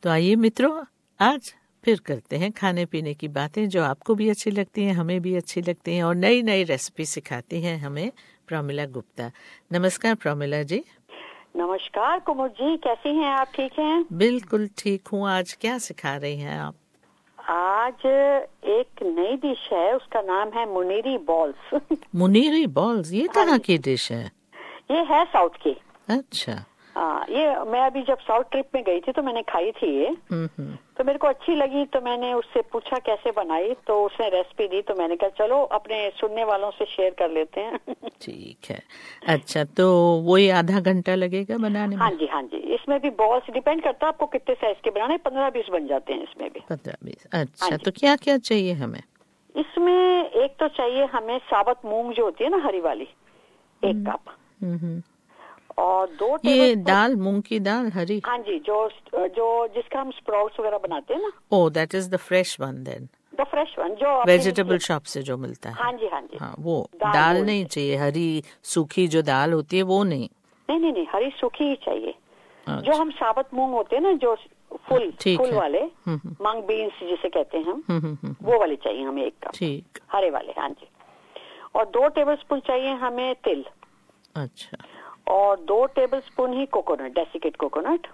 तो आइए मित्रों, आज फिर करते हैं खाने पीने की बातें जो आपको भी अच्छी लगती हैं, हमें भी अच्छी लगती हैं, और नई नई रेसिपी सिखाती हैं हमें प्रमिला गुप्ता। नमस्कार प्रमिला जी। नमस्कार कुमुद जी, कैसी हैं आप? ठीक हैं? बिल्कुल ठीक हूँ। आज क्या सिखा रही हैं आप? आज एक नई डिश है, उसका नाम है मुनीरी बॉल्स। मुनीरी बॉल्स, ये कहाँ की डिश है? ये है साउथ की। अच्छा। हाँ, ये मैं अभी जब साउथ ट्रिप में गई थी तो मैंने खाई थी ये। तो मेरे को अच्छी लगी, तो मैंने उससे पूछा कैसे बनाई, तो उसने रेसिपी दी, तो मैंने कहा चलो अपने सुनने वालों से शेयर कर लेते हैं। ठीक है। अच्छा, तो वही आधा घंटा लगेगा बनाने में? हाँ जी, हाँ जी। इसमें भी बॉल्स डिपेंड करता है आपको कितने साइज के बनाने, 15-20 बन जाते हैं इसमें भी। 15-20। अच्छा, तो क्या क्या चाहिए हमें इसमें? एक तो चाहिए हमें साबुत मूंग जो होती है ना, हरी वाली, 1 कप। और 2 ये दाल, मूंग की दाल हरी? हाँ जी, जो जिसका हम स्प्राउट्स वगैरह बनाते हैं ना। Oh, that is the fresh one then. The fresh one जो वेजिटेबल शॉप से जो मिलता है। हाँ जी, हाँ जी। हाँ, वो दाल नहीं चाहिए, हरी सूखी जो दाल होती है वो नहीं? नहीं, हरी सूखी ही चाहिए। अच्छा। जो हम साबुत मूंग होते हैं ना, जो फुल वाले मंग बीन्स जिसे कहते हैं हम, वो वाले चाहिए हमें 1 कप। ठीक। हरे वाले, हाँ जी। और 2 टेबलस्पून चाहिए हमें तिल। अच्छा। और 2 टेबलस्पून ही कोकोनट, डेसिकेट कोकोनट।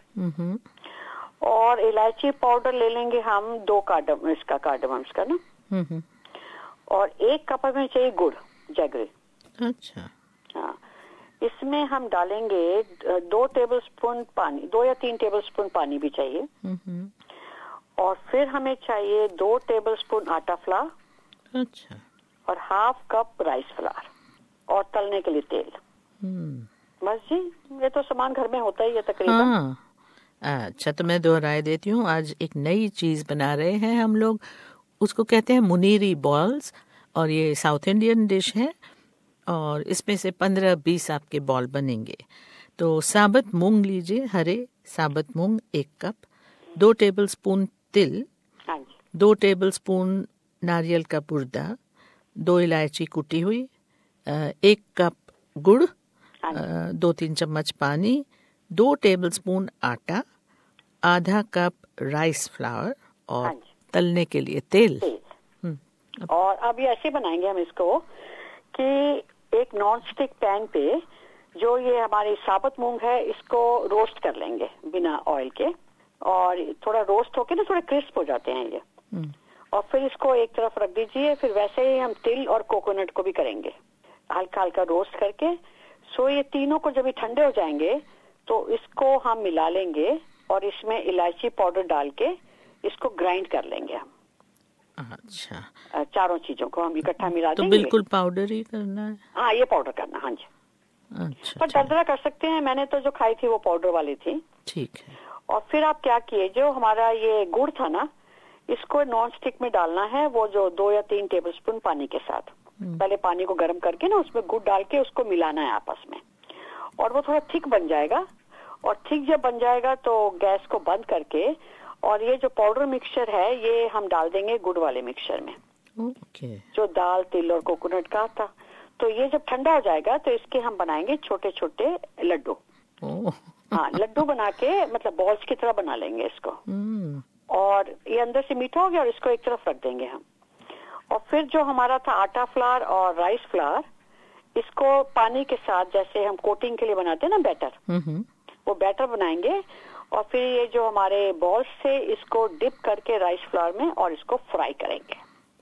और इलायची पाउडर ले लेंगे हम 2 कार्डमम्स का ना। और 1 कप में चाहिए गुड़, जैगरी। अच्छा। हाँ, इसमें हम डालेंगे 2 टेबलस्पून पानी, 2 या 3 टेबलस्पून पानी भी चाहिए। और फिर हमें चाहिए 2 टेबलस्पून आटा फ्लावर। अच्छा। और 1/2 कप राइस फ्लावर। और तलने के लिए तेल। बस जी, ये तो सामान घर में होता ही है तकरीबन। हाँ। अच्छा, तो मैं दोहराई देती हूँ। आज एक नई चीज बना रहे हैं हम लोग, उसको कहते हैं मुनीरी बॉल्स, और ये साउथ इंडियन डिश है, और इसमें से 15-20 आपके बॉल बनेंगे। तो साबुत मूंग लीजिए, हरे साबुत मूंग 1 कप, 2 टेबलस्पून तिल, 2 टेबलस्पून नारियल का बुर्दा, 2 इलायची कुटी हुई, 1 कप गुड़, 2-3 चम्मच पानी, 2 टेबलस्पून आटा, आधा कप राइस फ्लावर, और तलने के लिए तेल। और अब ये ऐसे बनाएंगे हम इसको कि एक नॉन स्टिक पैन पे जो ये हमारी साबुत मूंग है इसको रोस्ट कर लेंगे बिना ऑयल के। और थोड़ा रोस्ट होके ना थोड़े क्रिस्प हो जाते हैं ये। और फिर इसको एक तरफ रख दीजिए। फिर वैसे ही हम तिल और कोकोनट को भी करेंगे, हल्का हल्का रोस्ट करके। सो ये तीनों को जब ये ठंडे हो जाएंगे तो इसको हम मिला लेंगे, और इसमें इलायची पाउडर डाल के इसको ग्राइंड कर लेंगे हम। अच्छा। चारों चीजों को हम इकट्ठा मिला तो देंगे। बिल्कुल पाउडर ही करना है? हाँ, ये पाउडर करना। हाँ जी। अच्छा। पर दरदरा कर सकते हैं, मैंने तो जो खाई थी वो पाउडर वाली थी। ठीक है। और फिर आप क्या किए, जो हमारा ये गुड़ था ना, इसको नॉन स्टिक में डालना है, वो जो 2 या 3 टेबलस्पून पानी के साथ। पहले पानी को गर्म करके ना उसमें गुड़ डाल के उसको मिलाना है आपस में। और वो थोड़ा थिक बन जाएगा। और थिक जब बन जाएगा तो गैस को बंद करके, और ये जो पाउडर मिक्सचर है ये हम डाल देंगे गुड़ वाले मिक्सचर में। जो दाल, तिल और कोकोनट का था। तो ये जब ठंडा हो जाएगा तो इसके हम बनाएंगे छोटे छोटे लड्डू। हाँ, लड्डू बना के मतलब बॉल्स की तरह बना लेंगे इसको। और ये अंदर से मीठा हो गया, और इसको एक तरफ रख देंगे हम। और फिर जो हमारा था आटा फ्लावर और राइस फ्लावर, इसको पानी के साथ जैसे हम कोटिंग के लिए बनाते हैं ना बैटर, वो बैटर बनाएंगे। और फिर ये जो हमारे बॉल्स से इसको डिप करके राइस फ्लावर में, और इसको फ्राई करेंगे।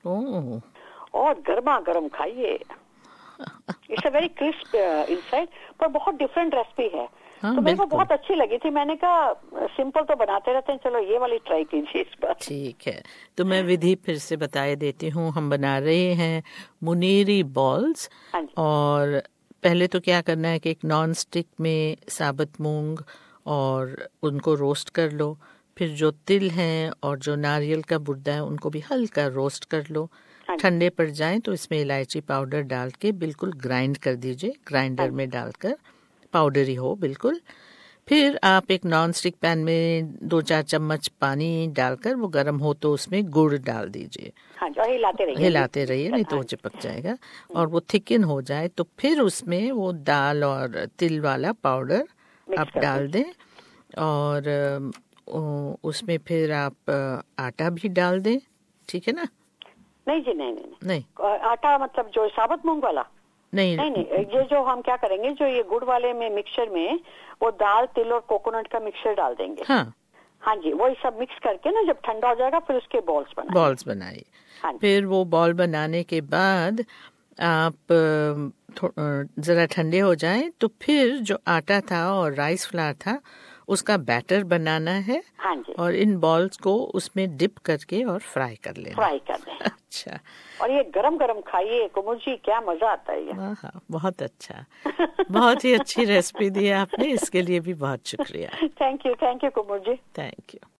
और गर्मा गर्म खाइए। It's a very crisp inside, पर बहुत डिफरेंट रेसिपी है। तो मेरे को बहुत अच्छी लगी थी। मैंने कहा सिंपल तो बनाते रहते हैं, चलो ये वाली ट्राई कीजिए इस बार। ठीक है, तो मैं विधि फिर से बता देती हूँ। हम बना रहे हैं मुनीरी बॉल्स। और पहले तो क्या करना है कि एक नॉन स्टिक में साबुत मूंग और उनको रोस्ट कर लो। फिर जो तिल हैं और जो नारियल का बुर्दा है उनको भी हल्का रोस्ट कर लो। ठंडे पड़ जाएं तो इसमें इलायची पाउडर डाल के बिल्कुल ग्राइंड कर दीजिए, ग्राइंडर में डालकर पाउडर ही हो बिल्कुल। फिर आप एक नॉन स्टिक पैन में 2-4 चम्मच पानी डालकर वो गर्म हो तो उसमें गुड़ डाल दीजिए। हिलाते रहिए, नहीं तो वो चिपक जाएगा। और वो थिकन हो जाए तो फिर उसमें वो दाल और तिल वाला पाउडर आप डाल दें। और उसमें फिर आप आटा भी डाल दें, ठीक है ना? नहीं जी, नहीं। आटा मतलब जो साबुत मूंग वाला? नहीं, ये जो हम क्या करेंगे, जो ये गुड़ वाले में मिक्सचर में वो दाल, तिल और कोकोनट का मिक्सचर डाल देंगे। हाँ जी, वही सब मिक्स करके ना, जब ठंडा हो जाएगा फिर उसके बॉल्स बनाइए। हाँ, फिर वो बॉल बनाने के बाद आप जरा ठंडे हो जाएं तो फिर जो आटा था और राइस फ्लावर था उसका बैटर बनाना है। हाँ जी। और इन बॉल्स को उसमें डिप करके और फ्राई कर लेना। अच्छा। और ये गरम गरम खाइए कुमुद जी, क्या मजा आता है ये। हाँ, बहुत अच्छा। बहुत ही अच्छी रेसिपी दी आपने, इसके लिए भी बहुत शुक्रिया। Thank you Kumud ji. Thank you.